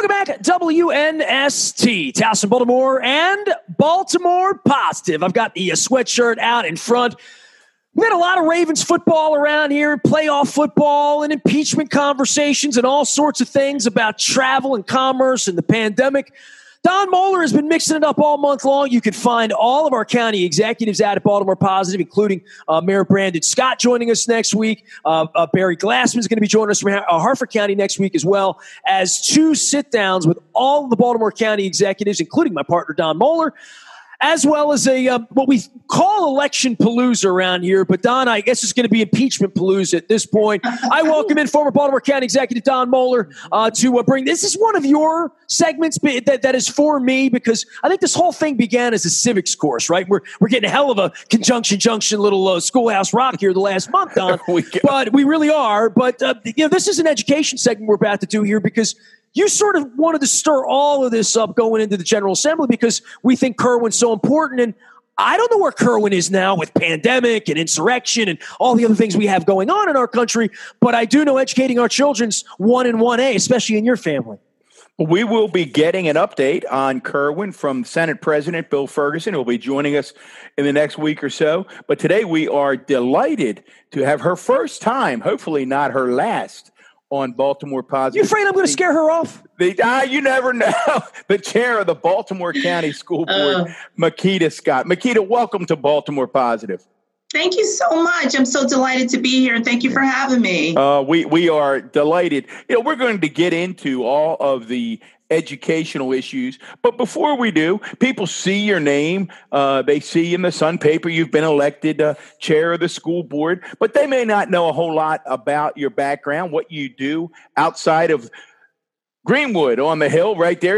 Welcome back, WNST, Towson, Baltimore, and Baltimore Positive. I've got the sweatshirt out in front. We've had a lot of Ravens football around here, playoff football and impeachment conversations and all sorts of things about travel and commerce and the pandemic. Don Moeller has been mixing it up all month long. You can find all of our county executives out at Baltimore Positive, including Mayor Brandon Scott joining us next week. Barry Glassman is going to be joining us from Harford County next week, as well as 2 sit-downs with all of the Baltimore County executives, including my partner Don Moeller, as well as a what we call election palooza around here. But, Don, I guess it's going to be impeachment palooza at this point. I welcome in former Baltimore County Executive Don Moeller to bring – this is one of your segments that is for me, because I think this whole thing began as a civics course, right? We're getting a hell of a conjunction junction little schoolhouse rock here the last month, Don. But we really are. But, this is an education segment we're about to do here, because – you sort of wanted to stir all of this up going into the General Assembly because we think Kirwan's so important. And I don't know where Kirwan is now with pandemic and insurrection and all the other things we have going on in our country. But I do know educating our children's 1 and 1A, especially in your family. We will be getting an update on Kirwan from Senate President Bill Ferguson, who will be joining us in the next week or so. But today we are delighted to have her first time, hopefully not her last, on Baltimore Positive. You afraid I'm going to scare her off? You never know. The chair of the Baltimore County School Board, Makita Scott. Makita, welcome to Baltimore Positive. Thank you so much. I'm so delighted to be here, and thank you for having me. We are delighted. We're going to get into all of the educational issues. But before we do, people see your name. They see in the Sun paper you've been elected chair of the school board, but they may not know a whole lot about your background, what you do outside of Greenwood on the Hill right there,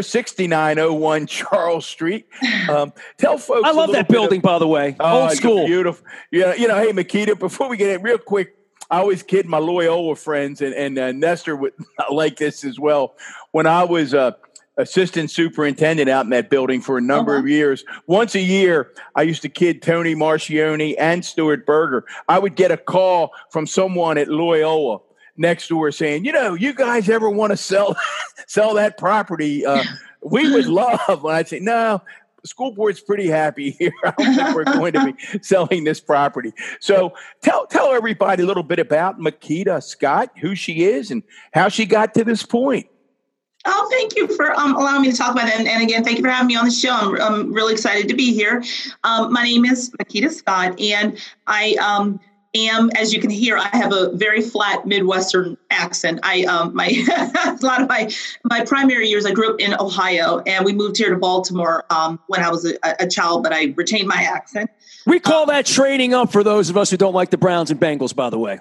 6901 Charles Street. Tell folks. I love that building, by the way. Old school. Beautiful. Yeah, hey, Makita, before we get in, real quick, I always kid my Loyola friends, and Nestor would like this as well. When I was assistant superintendent out in that building for a number of years, once a year, I used to kid Tony Marcioni and Stuart Berger. I would get a call from someone at Loyola next door saying, you guys ever want to sell that property? We would love. And I'd say, no. The school board's pretty happy here. I don't think we're going to be selling this property. So tell everybody a little bit about Makita Scott, who she is and how she got to this point. Oh, thank you for allowing me to talk about that. And again, thank you for having me on the show. I'm really excited to be here. My name is Makita Scott, and I am, as you can hear, I have a very flat Midwestern accent. A lot of my primary years, I grew up in Ohio, and we moved here to Baltimore when I was a child, but I retained my accent. We call that trading up for those of us who don't like the Browns and Bengals, by the way.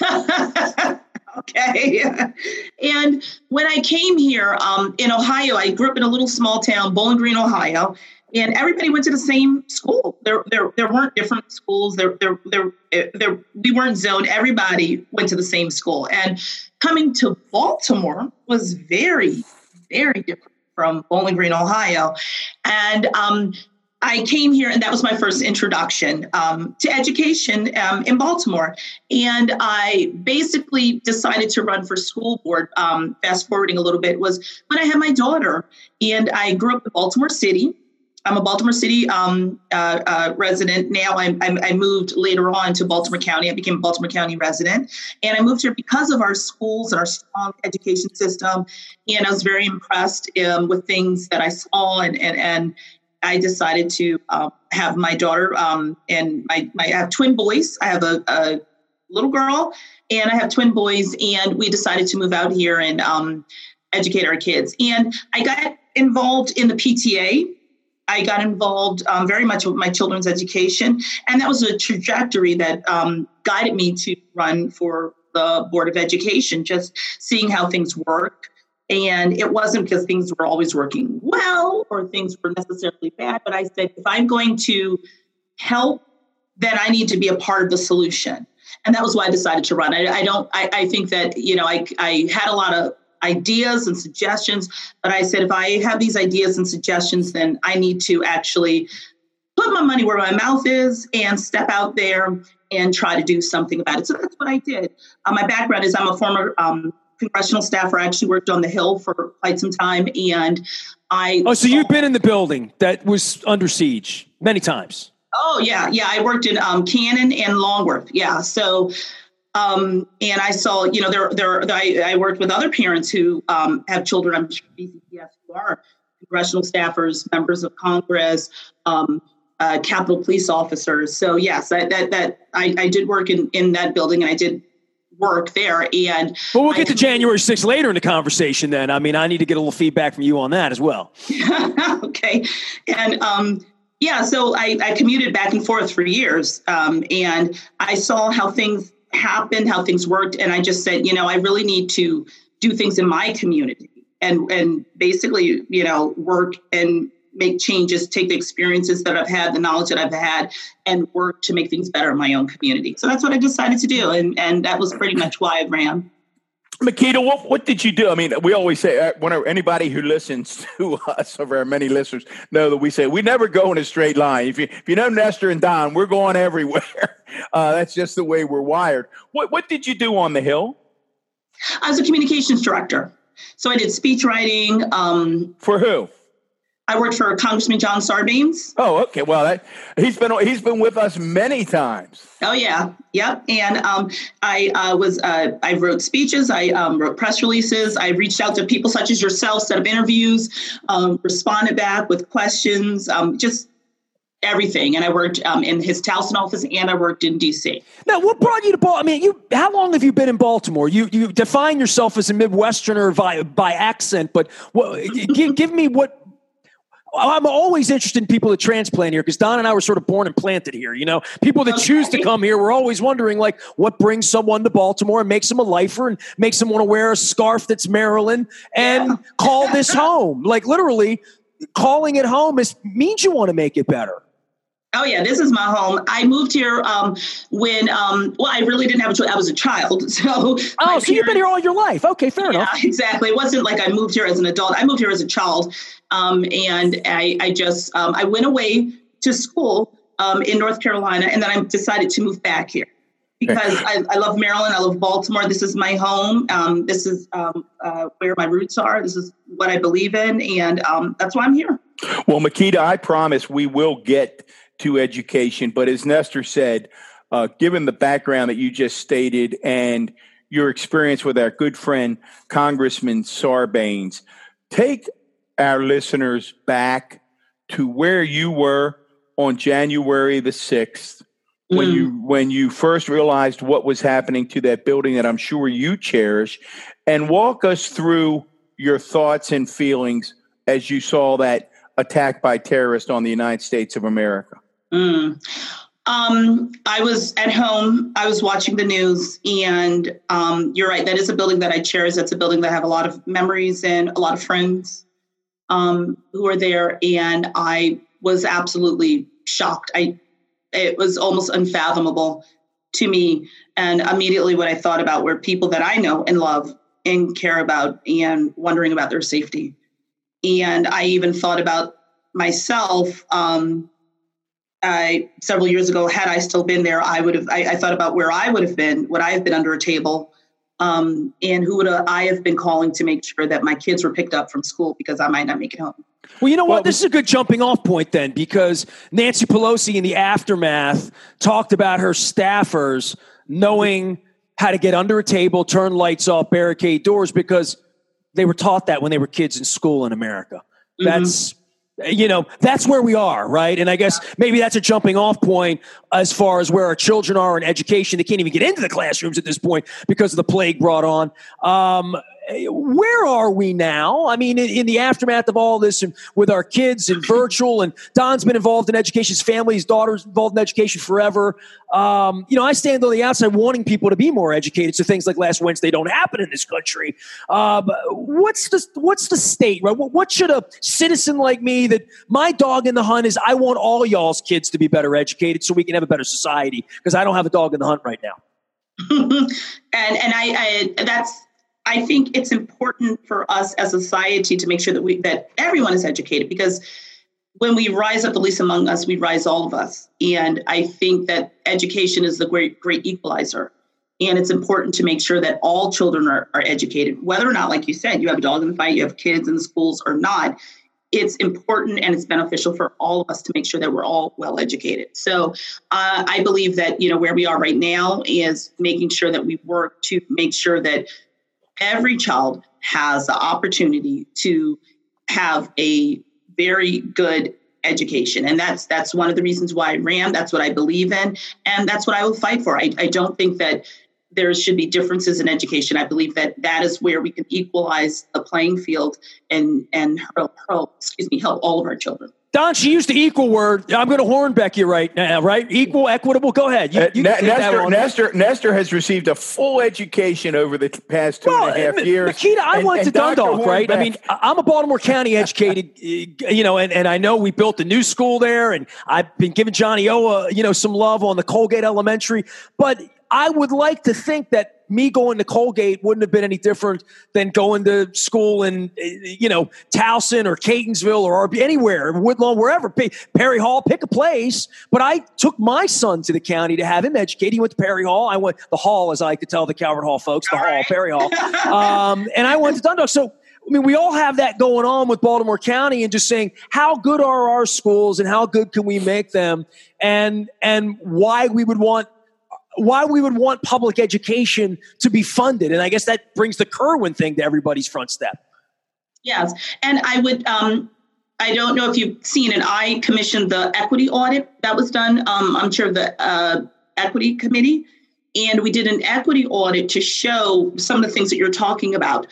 Okay. And when I came here in Ohio, I grew up in a little small town, Bowling Green, Ohio. And everybody went to the same school. There weren't different schools. We weren't zoned. Everybody went to the same school. And coming to Baltimore was very, very different from Bowling Green, Ohio. And I came here, and that was my first introduction to education in Baltimore. And I basically decided to run for school board. Fast forwarding a little bit was when I had my daughter, and I grew up in Baltimore City. I'm a Baltimore City resident. Now I moved later on to Baltimore County. I became a Baltimore County resident. And I moved here because of our schools and our strong education system. And I was very impressed with things that I saw. And I decided to have my daughter and I have twin boys. I have a little girl and I have twin boys. And we decided to move out here and educate our kids. And I got involved in the PTA. I got involved very much with my children's education, and that was a trajectory that guided me to run for the Board of Education, just seeing how things work. And it wasn't because things were always working well or things were necessarily bad, but I said, if I'm going to help, then I need to be a part of the solution. And that was why I decided to run. I think that, I had a lot of ideas and suggestions, but I said, if I have these ideas and suggestions, then I need to actually put my money where my mouth is and step out there and try to do something about it. So that's what I did. My background is I'm a former congressional staffer. I actually worked on the Hill for quite some time, and so you've been in the building that was under siege many times. Oh yeah. I worked in Cannon and Longworth. Yeah. So, and I saw, I worked with other parents who have children. I'm sure BCPS who are congressional staffers, members of Congress, Capitol police officers. So yes, I did work in that building, and I did work there. And but we'll get to January 6th later in the conversation. Then I mean, I need to get a little feedback from you on that as well. Okay, and so I commuted back and forth for years, and I saw how things happened, how things worked, and I just said, I really need to do things in my community and basically, work and make changes, take the experiences that I've had, the knowledge that I've had, and work to make things better in my own community. So that's what I decided to do. And that was pretty much why I ran. Makita, what did you do? I mean, we always say, whenever anybody who listens to us, of our many listeners, know that we say we never go in a straight line. If you know Nestor and Don, we're going everywhere. That's just the way we're wired. What did you do on the Hill? I was a communications director. So I did speech writing. For who? I worked for Congressman John Sarbanes. Oh, okay. Well, he's been with us many times. Oh yeah, yep. And I wrote speeches. I wrote press releases. I reached out to people such as yourself, set up interviews, responded back with questions, just everything. And I worked in his Towson office, and I worked in D.C. Now, what brought you to Baltimore? I mean, how long have you been in Baltimore? You define yourself as a Midwesterner by accent, but give me what. I'm always interested in people that transplant here because Don and I were sort of born and planted here. People that choose to come here, we're always wondering, like, what brings someone to Baltimore and makes them a lifer and makes them want to wear a scarf that's Maryland and call this home. Like, literally, calling it home means you want to make it better. Oh, yeah, this is my home. I moved here when, I really didn't have a choice. I was a child. So you've been here all your life. Okay, fair enough. Exactly. It wasn't like I moved here as an adult. I moved here as a child. And I went away to school in North Carolina, and then I decided to move back here because I love Maryland. I love Baltimore. This is my home. This is where my roots are. This is what I believe in. And that's why I'm here. Well, Makita, I promise we will get to education. But as Nestor said, given the background that you just stated and your experience with our good friend, Congressman Sarbanes, take our listeners back to where you were on January the 6th when you first realized what was happening to that building that I'm sure you cherish, and walk us through your thoughts and feelings as you saw that attack by terrorists on the United States of America. I was at home. I was watching the news, and you're right. That is a building that I cherish. That's a building that I have a lot of memories in, a lot of friends who are there. And I was absolutely shocked. It was almost unfathomable to me. And immediately what I thought about were people that I know and love and care about and wondering about their safety. And I even thought about myself. Several years ago, had I still been there, I thought about where I would have been. Would I have been under a table? And who would I have been calling to make sure that my kids were picked up from school because I might not make it home? Well, you know what? This is a good jumping off point then, because Nancy Pelosi in the aftermath talked about her staffers knowing how to get under a table, turn lights off, barricade doors, because they were taught that when they were kids in school in America. That's where we are, right? And I guess maybe that's a jumping off point as far as where our children are in education. They can't even get into the classrooms at this point because of the plague brought on. Where are we now? I mean, in the aftermath of all this and with our kids and virtual, and Don's been involved in education, his family, his daughter's involved in education forever. I stand on the outside wanting people to be more educated so things like last Wednesday don't happen in this country. What's the state, right? What should a citizen like me, that my dog in the hunt is I want all y'all's kids to be better educated so we can have a better society, because I don't have a dog in the hunt right now. I think it's important for us as a society to make sure that everyone is educated, because when we rise up the least among us, we rise all of us. And I think that education is the great equalizer. And it's important to make sure that all children are educated, whether or not, like you said, you have a dog in the fight, you have kids in the schools or not. It's important and it's beneficial for all of us to make sure that we're all well educated. So I believe that, where we are right now is making sure that we work to make sure that every child has the opportunity to have a very good education. And that's one of the reasons why I ran. That's what I believe in. And that's what I will fight for. I don't think that there should be differences in education. I believe that is where we can equalize the playing field and help all of our children. Don, she used the equal word. I'm going to Hornbeck you right now, right? Equal, equitable. Go ahead. Nestor has received a full education over the past two and a half years. Makita, I went to Dundalk, right? I mean, I'm a Baltimore County educated, and I know we built a new school there, and I've been giving Johnny Owa, some love on the Colgate Elementary. But I would like to think that me going to Colgate wouldn't have been any different than going to school in, Towson or Catonsville or anywhere, Woodlawn, wherever, Perry Hall, pick a place. But I took my son to the county to have him educated. He went to Perry Hall. I went the Hall, as I like to tell the Calvert Hall folks, the Hall, Perry Hall. And I went to Dundalk. So, we all have that going on with Baltimore County and just saying, how good are our schools and how good can we make them, and why we would want public education to be funded. And I guess that brings the Kerwin thing to everybody's front step. Yes. And I would, I don't know if you've seen it. I commissioned the equity audit that was done. I'm chair of the equity committee. And we did an equity audit to show some of the things that you're talking about.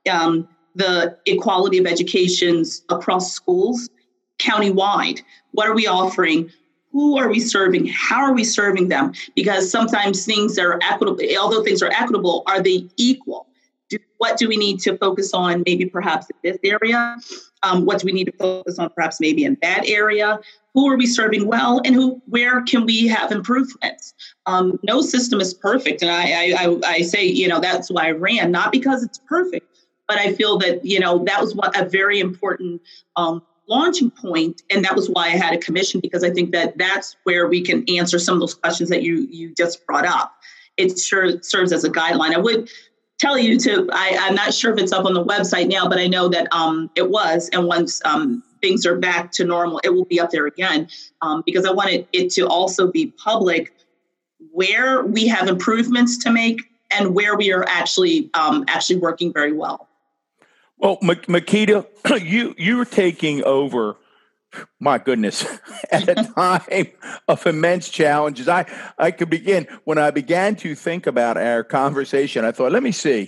The equality of educations across schools, countywide. What are we offering? Who are we serving? How are we serving them? Because sometimes things are equitable. Although things are equitable, are they equal? What do we need to focus on? Maybe perhaps in this area. What do we need to focus on? Perhaps maybe in that area. Who are we serving well, and where can we have improvements? No system is perfect, and I say that's why I ran, not because it's perfect, but I feel that that was a very important launching point, and that was why I had a commission, because I think that that's where we can answer some of those questions that you just brought up. It sure serves as a guideline. I would tell you I'm not sure if it's up on the website now, but I know that it was, and once things are back to normal, it will be up there again, because I wanted it to also be public where we have improvements to make and where we are actually working very well. Well, Makita, you were taking over, my goodness, at a time of immense challenges. I could begin, when I began to think about our conversation, I thought, let me see,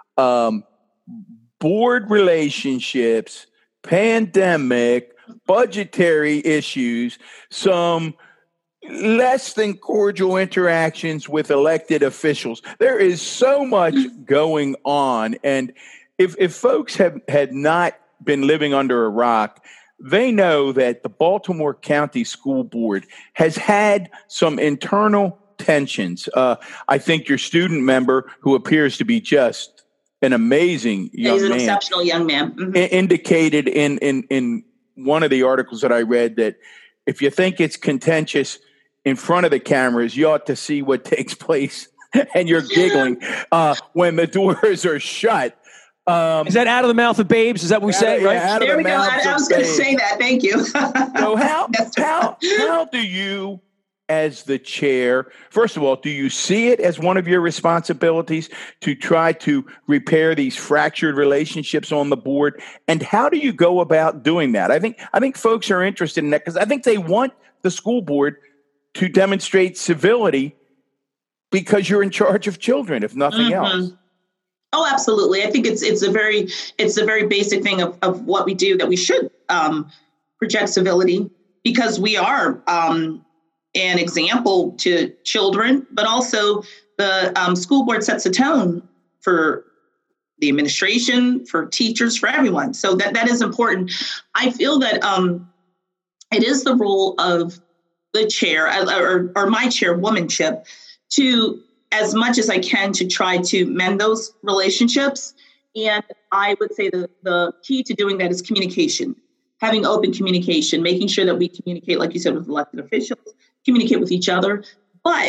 board relationships, pandemic, budgetary issues, some less than cordial interactions with elected officials. There is so much going on, and If folks had not been living under a rock, they know that the Baltimore County School Board has had some internal tensions. I think your student member, who appears to be just an amazing young man, he's an exceptional young man, indicated in one of the articles that I read that if you think it's contentious in front of the cameras, you ought to see what takes place, and you're giggling when the doors are shut. Is that out of the mouth of babes? Is that what we say, right? Yeah, there we go. I was going to say that. Thank you. So how do you, as the chair, first of all, do you see it as one of your responsibilities to try to repair these fractured relationships on the board? And how do you go about doing that? I think folks are interested in that, because I think they want the school board to demonstrate civility, because you're in charge of children, if nothing else. Oh, absolutely. I think it's a very basic thing of what we do, that we should project civility, because we are an example to children, but also the school board sets a tone for the administration, for teachers, for everyone. So that is important. I feel that it is the role of the chair or my chairwomanship to, as much as I can, to try to mend those relationships. And I would say the key to doing that is communication, having open communication, making sure that we communicate, like you said, with elected officials, communicate with each other, but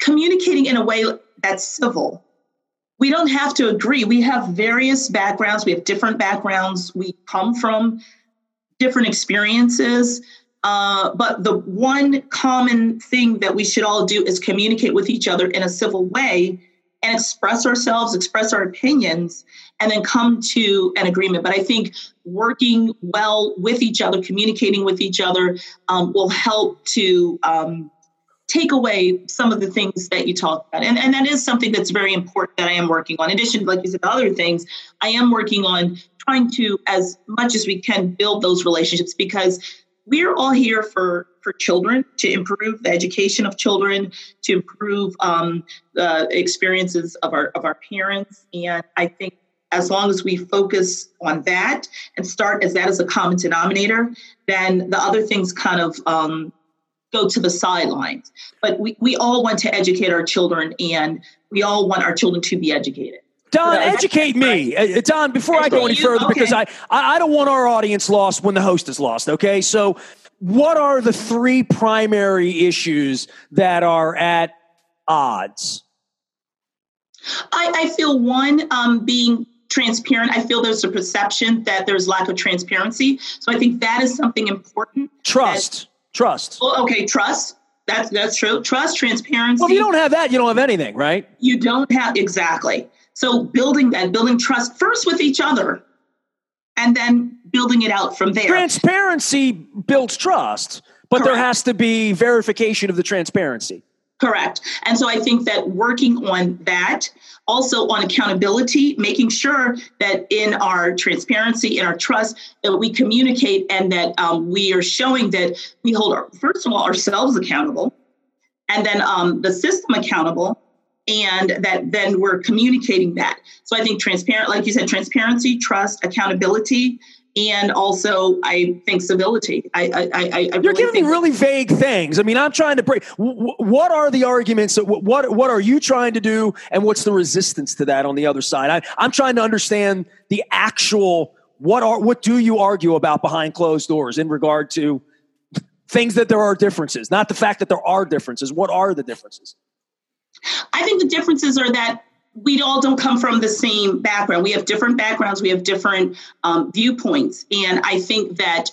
communicating in a way that's civil. We don't have to agree. We have various backgrounds. We have different backgrounds. We come from different experiences. But the one common thing that we should all do is communicate with each other in a civil way and express ourselves, express our opinions, and then come to an agreement. But I think working well with each other, communicating with each other will help to take away some of the things that you talked about. And that is something that's very important that I am working on. In addition, like you said, other things, I am working on trying to, as much as we can, build those relationships, because we're all here for children, to improve the education of children, to improve the experiences of our parents. And I think as long as we focus on that and start as that as a common denominator, then the other things kind of go to the sidelines. But we all want to educate our children, and we all want our children to be educated. Don, educate me. Don, before I go any further, because I don't want our audience lost when the host is lost, okay? So what are the three primary issues that are at odds? I feel one, being transparent. I feel there's a perception that there's lack of transparency. So I think that is something important. Trust. Well, okay, trust. That's true. Trust, transparency. Well, if you don't have that, you don't have anything, right? You don't have, exactly. So building trust first with each other, and then building it out from there. Transparency builds trust, but Correct. There has to be verification of the transparency. Correct. And so I think that working on that, also on accountability, making sure that in our transparency, in our trust, that we communicate and that we are showing that we hold, first of all, ourselves accountable, and then the system accountable, and that then we're communicating that. So I think transparent, like you said, transparency, trust, accountability, and also I think civility. You're giving me really vague things. I mean, I'm trying to break. What are the arguments? What are you trying to do, and what's the resistance to that on the other side? I'm trying to understand the actual. What do you argue about behind closed doors in regard to things that there are differences, not the fact that there are differences. What are the differences? I think the differences are that we all don't come from the same background. We have different backgrounds. We have different viewpoints. And I think that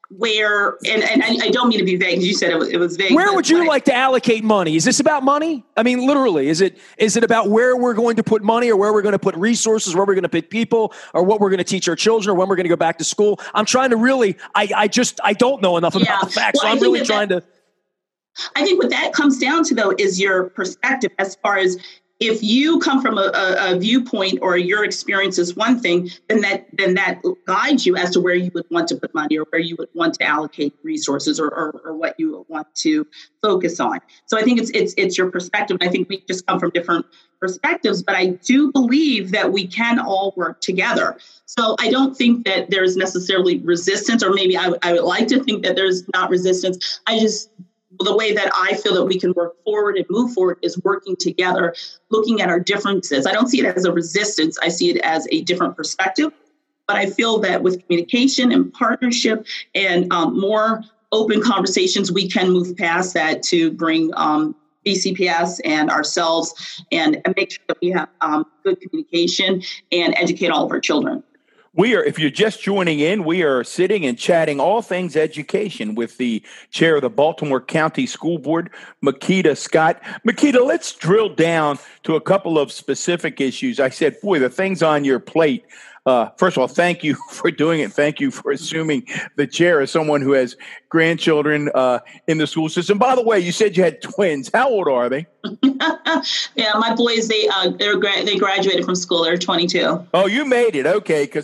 and I don't mean to be vague, because you said it was vague. Where would you like to allocate money? Is this about money? I mean, literally, is it about where we're going to put money, or where we're going to put resources, where we're going to put people, or what we're going to teach our children, or when we're going to go back to school? I'm trying to really, I don't know enough about the facts. Well, so I'm really trying to. I think what that comes down to, though, is your perspective, as far as if you come from a viewpoint, or your experience is one thing, then that guides you as to where you would want to put money, or where you would want to allocate resources, or what you would want to focus on. So I think it's your perspective. I think we just come from different perspectives, but I do believe that we can all work together. So I don't think that there's necessarily resistance, or maybe I would like to think that there's not resistance. The way that I feel that we can work forward and move forward is working together, looking at our differences. I don't see it as a resistance. I see it as a different perspective. But I feel that with communication and partnership and more open conversations, we can move past that to bring BCPS and ourselves and make sure that we have good communication and educate all of our children. If you're just joining in, we are sitting and chatting all things education with the chair of the Baltimore County School Board, Makeda Scott. Makeda, let's drill down to a couple of specific issues. I said, boy, the things on your plate. First of all, thank you for doing it. Thank you for assuming the chair as someone who has grandchildren in the school system. By the way, you said you had twins. How old are they? Yeah, my boys, they graduated from school. They're 22. Oh, you made it. Okay, because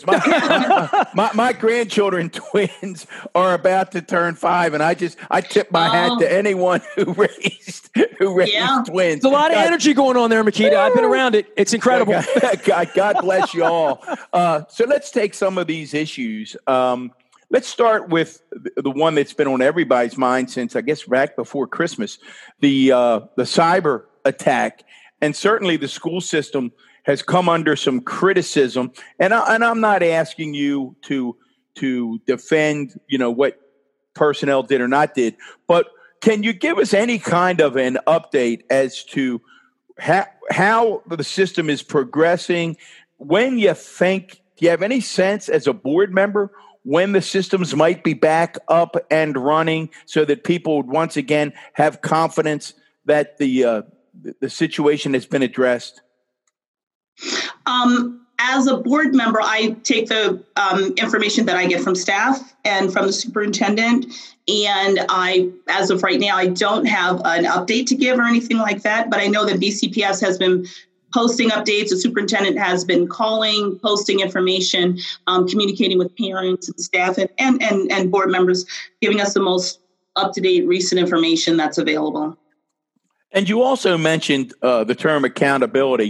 my grandchildren twins are about to turn 5, and I tip my hat to anyone who raised twins. There's a lot of energy going on there, Makeda. I've been around it. It's incredible. God bless you all. So let's take some of these issues. Let's start with the one that's been on everybody's mind since, I guess, back before Christmas, the cyber attack. And certainly the school system has come under some criticism. And I'm not asking you to defend, what personnel did or not did, but can you give us any kind of an update as to how the system is progressing? When you think, do you have any sense as a board member when the systems might be back up and running so that people would once again have confidence that the situation has been addressed? As a board member, I take the information that I get from staff and from the superintendent. And as of right now, I don't have an update to give or anything like that. But I know that BCPS has been posting updates. The superintendent has been calling, posting information, communicating with parents and staff and board members, giving us the most up-to-date recent information that's available. And you also mentioned the term accountability.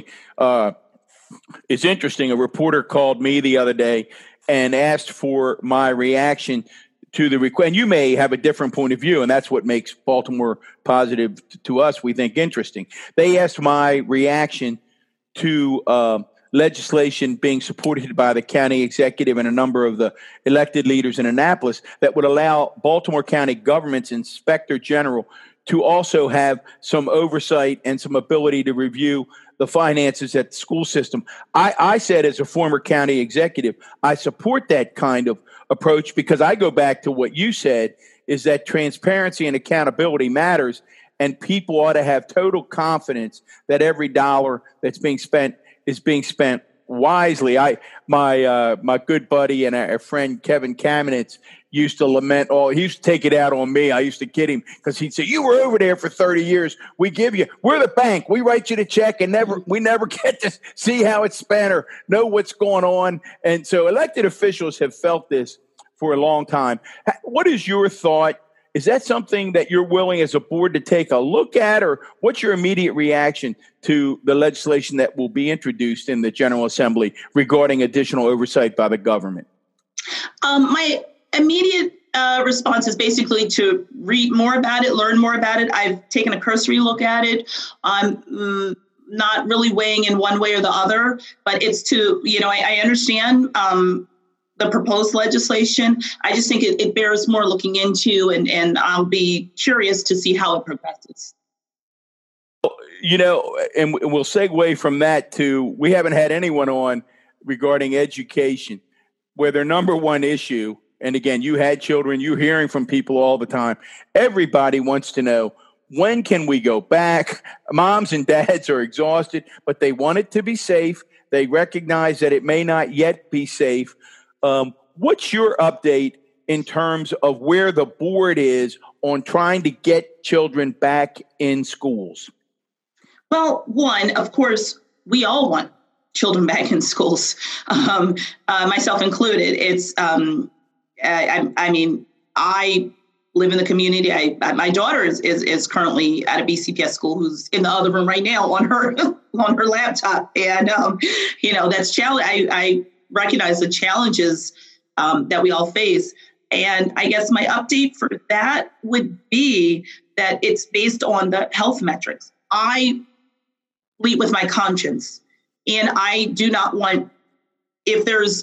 It's interesting. A reporter called me the other day and asked for my reaction to the request. And you may have a different point of view, and that's what makes Baltimore Positive to us, we think, interesting. They asked my reaction to legislation being supported by the county executive and a number of the elected leaders in Annapolis that would allow Baltimore County government's inspector general to also have some oversight and some ability to review the finances at the school system. I said, as a former county executive, I support that kind of approach because I go back to what you said, is that transparency and accountability matters, and people ought to have total confidence that every dollar that's being spent is being spent wisely. My good buddy and our friend Kevin Kamenetz used to lament he used to take it out on me. I used to kid him because he'd say, "You were over there for 30 years. We're the bank. We write you the check and we never get to see how it's spent or know what's going on." And so elected officials have felt this for a long time. What is your thought? Is that something that you're willing as a board to take a look at, or what's your immediate reaction to the legislation that will be introduced in the General Assembly regarding additional oversight by the government? My immediate response is basically to read more about it, learn more about it. I've taken a cursory look at it. I'm not really weighing in one way or the other, but it's to, I understand the proposed legislation. I just think it bears more looking into, and I'll be curious to see how it progresses. And we'll segue from that to, we haven't had anyone on regarding education, where their number one issue, and again, you had children, you're hearing from people all the time. Everybody wants to know, when can we go back? Moms and dads are exhausted, but they want it to be safe. They recognize that it may not yet be safe. What's your update in terms of where the board is on trying to get children back in schools? Well, one, of course, we all want children back in schools, myself included. It's, I live in the community. My daughter is currently at a BCPS school, who's in the other room right now on her laptop, and that's challenge. I recognize the challenges that we all face, and I guess my update for that would be that it's based on the health metrics. I lead with my conscience, and I do not want, if there's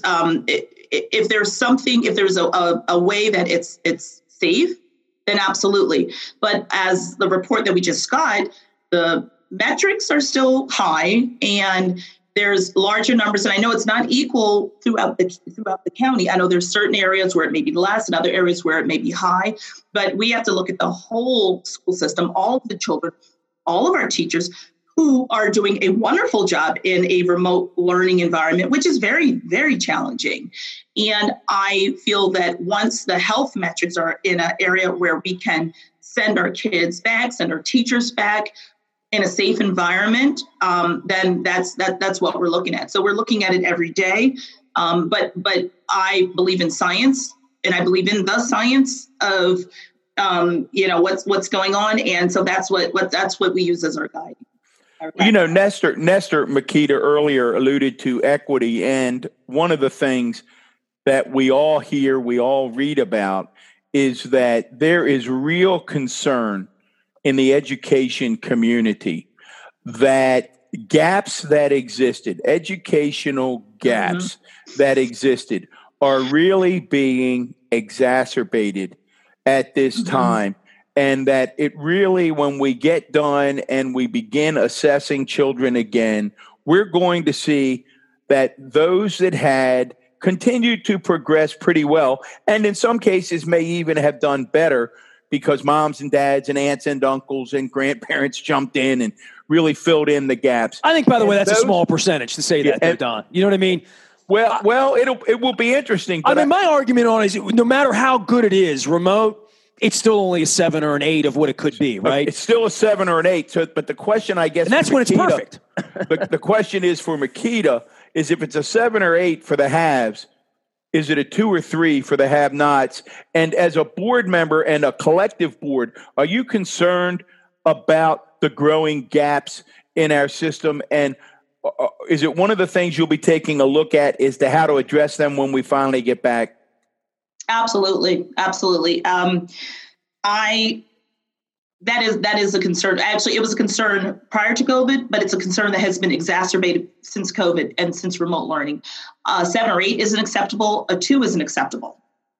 a way that it's safe, then absolutely. But as the report that we just got, the metrics are still high, and there's larger numbers. And I know it's not equal throughout the county. I know there's certain areas where it may be less and other areas where it may be high, but we have to look at the whole school system, all of the children, all of our teachers, who are doing a wonderful job in a remote learning environment, which is very, very challenging. And I feel that once the health metrics are in an area where we can send our kids back, send our teachers back in a safe environment, then that's what we're looking at. So we're looking at it every day. But I believe in science, and I believe in the science of what's going on, and so that's what we use as our guide. Nestor Makita earlier alluded to equity, and one of the things that we all hear, we all read about, is that there is real concern in the education community that gaps that existed, educational gaps that existed, are really being exacerbated at this time. and that it really, when we get done and we begin assessing children again, we're going to see that those that had continued to progress pretty well, and in some cases may even have done better because moms and dads and aunts and uncles and grandparents jumped in and really filled in the gaps. I think, by the way, that's a small percentage to say that, though, Don. You know what I mean? Well, it will be interesting. But my argument on it is no matter how good it is, remote, it's still only a 7 or an 8 of what it could be, right? It's still a 7 or an 8. So, but the question, I guess, and that's when it's perfect. the question is for Makita is if it's a 7 or 8 for the haves, is it a 2 or 3 for the have-nots? And as a board member and a collective board, are you concerned about the growing gaps in our system? And is it one of the things you'll be taking a look at as to how to address them when we finally get back? Absolutely. That is a concern. Actually, it was a concern prior to COVID, but it's a concern that has been exacerbated since COVID and since remote learning. 7 or 8 isn't acceptable. A 2 isn't acceptable.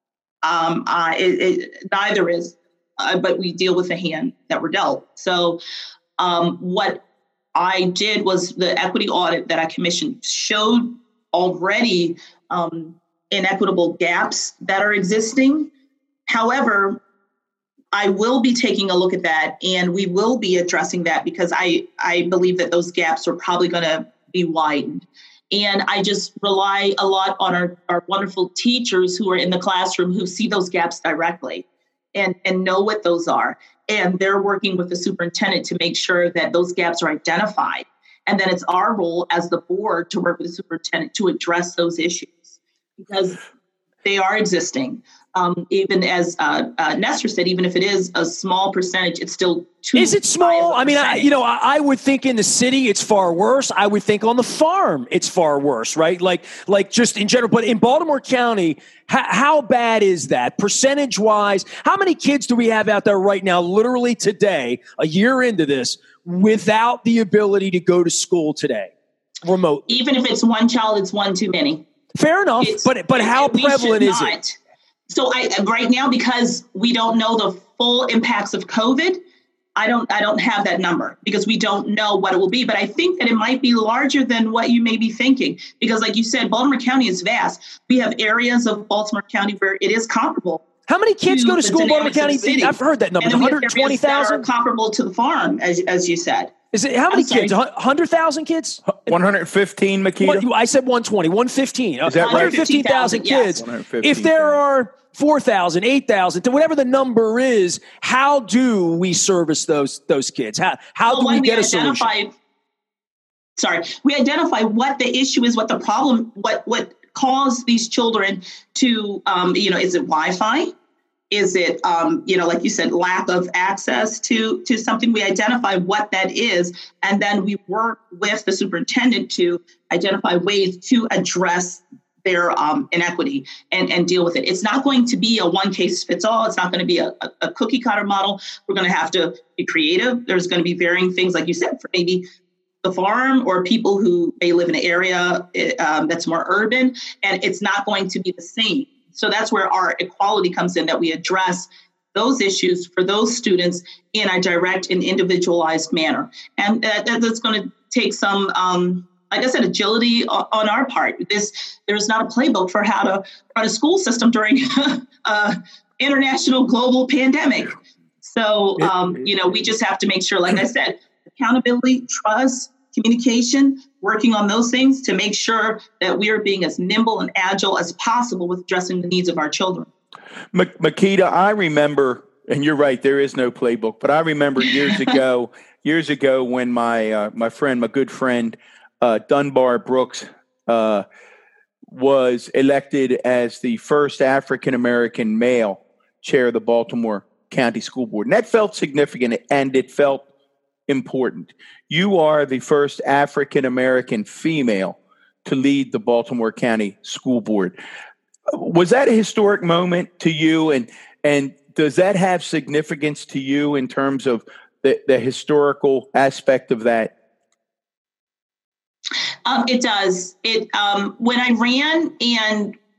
Neither is, but we deal with the hand that we're dealt. So what I did was the equity audit that I commissioned showed already inequitable gaps that are existing. However, I will be taking a look at that, and we will be addressing that because I believe that those gaps are probably going to be widened. And I just rely a lot on our wonderful teachers who are in the classroom who see those gaps directly and know what those are. And they're working with the superintendent to make sure that those gaps are identified. And then it's our role as the board to work with the superintendent to address those issues because they are existing. Even as Nestor said, even if it is a small percentage, it's still too. Is it small? I mean, I would think in the city it's far worse. I would think on the farm it's far worse, right? Like just in general. But in Baltimore County, how bad is that percentage wise? How many kids do we have out there right now, literally today, a year into this, without the ability to go to school today, remote? Even if it's one child, it's one too many. Fair enough, but how prevalent is it? So right now, because we don't know the full impacts of COVID, I don't have that number because we don't know what it will be. But I think that it might be larger than what you may be thinking. Because like you said, Baltimore County is vast. We have areas of Baltimore County where it is comparable. How many kids go to school in Baltimore County? I've heard that number, 120,000? Comparable to the farm, as you said. Is it how many kids? 100,000 kids? 115, Makita? I said 120, 115. Is that 115,000 kids. Yes. If there are 4,000, 8,000, whatever the number is, how do we service those kids? How do we get a solution? We identify what the issue is, what the problem, what caused these children to, is it Wi-Fi? Is it, like you said, lack of access to something? We identify what that is, and then we work with the superintendent to identify ways to address their inequity and deal with it. It's not going to be a one case fits all. It's not going to be a cookie cutter model. We're going to have to be creative. There's going to be varying things, like you said, for maybe the farm or people who may live in an area that's more urban, and it's not going to be the same. So that's where our equality comes in, that we address those issues for those students in a direct and individualized manner. And that's going to take some, like I said, agility on our part. There's not a playbook for how to run a school system during international global pandemic. So, we just have to make sure, like I said, accountability, trust, communication, working on those things to make sure that we are being as nimble and agile as possible with addressing the needs of our children. Makita, I remember, and you're right, there is no playbook, but I remember years ago when my good friend Dunbar Brooks was elected as the first African-American male chair of the Baltimore County School Board. And that felt significant, and it felt important. You are the first African-American female to lead the Baltimore County School Board. Was that a historic moment to you? And does that have significance to you in terms of the historical aspect of that? It does. When I ran and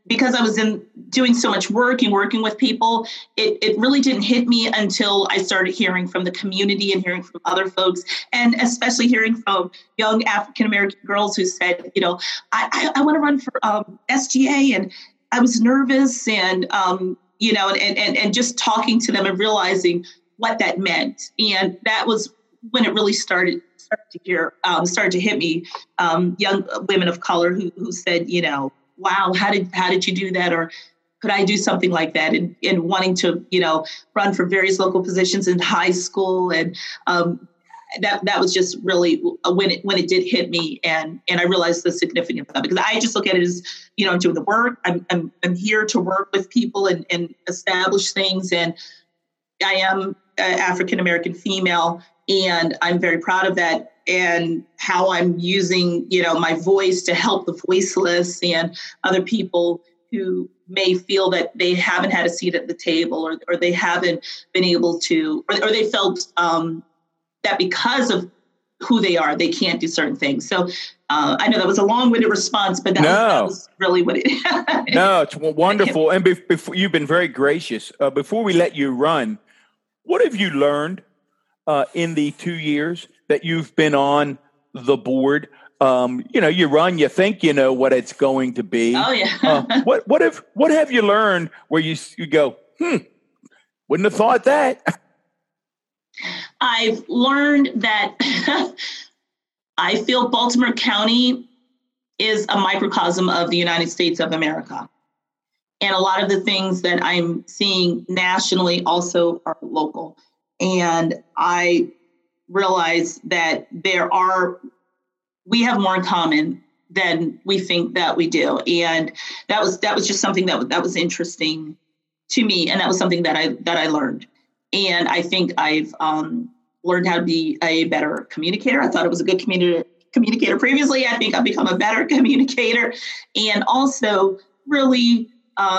because I was doing so much work and working with people, it really didn't hit me until I started hearing from the community and hearing from other folks, and especially hearing from young African-American girls who said, I want to run for SGA, and I was nervous, and and just talking to them and realizing what that meant. And that was when it really started to hit me. Young women of color who said, wow, how did you do that? Or could I do something like that? And wanting to, run for various local positions in high school. And that was just really when it did hit me. And I realized the significance of it, because I just look at it as, I'm doing the work. I'm here to work with people and establish things. And I am an African-American female, and I'm very proud of that, and how I'm using, my voice to help the voiceless and other people who may feel that they haven't had a seat at the table, or they haven't been able to, or they felt that because of who they are, they can't do certain things. So I know that was a long-winded response, but that was really what it is. No, it's wonderful. And before, you've been very gracious. Before we let you run, what have you learned in the 2 years that you've been on the board? You run, you think you know what it's going to be. Oh yeah. What have you learned where you go, wouldn't have thought that? I've learned that I feel Baltimore County is a microcosm of the United States of America. And a lot of the things that I'm seeing nationally also are local. And I realize that we have more in common than we think that we do. And that was just something that was interesting to me. And that was something that I learned. And I think I've learned how to be a better communicator. I thought I was a good communicator previously. I think I've become a better communicator. And also really,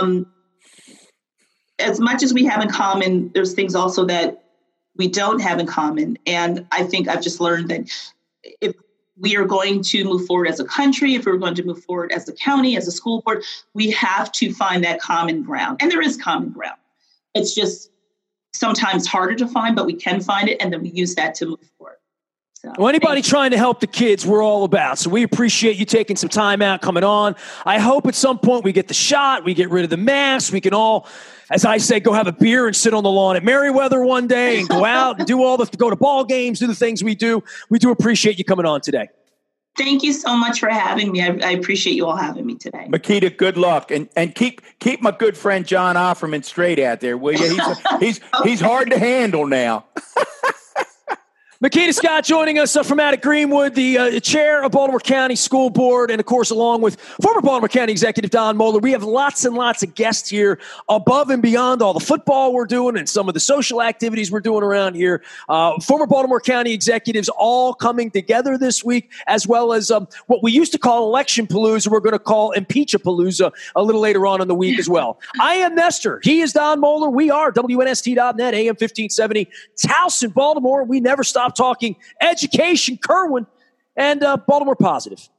as much as we have in common, there's things also that we don't have in common. And I think I've just learned that if we are going to move forward as a country, if we're going to move forward as a county, as a school board, we have to find that common ground. And there is common ground. It's just sometimes harder to find, but we can find it. And then we use that to move forward. So, well, anybody trying to help the kids, we're all about. So we appreciate you taking some time out, coming on. I hope at some point we get the shot, we get rid of the masks, we can all, as I say, go have a beer and sit on the lawn at Merriweather one day and go out and go to ball games, do the things we do. We do appreciate you coming on today. Thank you so much for having me. I appreciate you all having me today. Makita, good luck, and keep my good friend John Offerman straight out there, will you? He's hard to handle now. Makita Scott joining us from out at Greenwood, the chair of Baltimore County School Board, and, of course, along with former Baltimore County Executive Don Moeller. We have lots and lots of guests here above and beyond all the football we're doing and some of the social activities we're doing around here. Former Baltimore County executives all coming together this week, as well as what we used to call Election Palooza. We're going to call Impeach-a-Palooza a little later on in the week as well. I am Nestor. He is Don Moeller. We are WNST.net, AM 1570, Towson, Baltimore. We never stop talking education, Kerwin, and Baltimore Positive.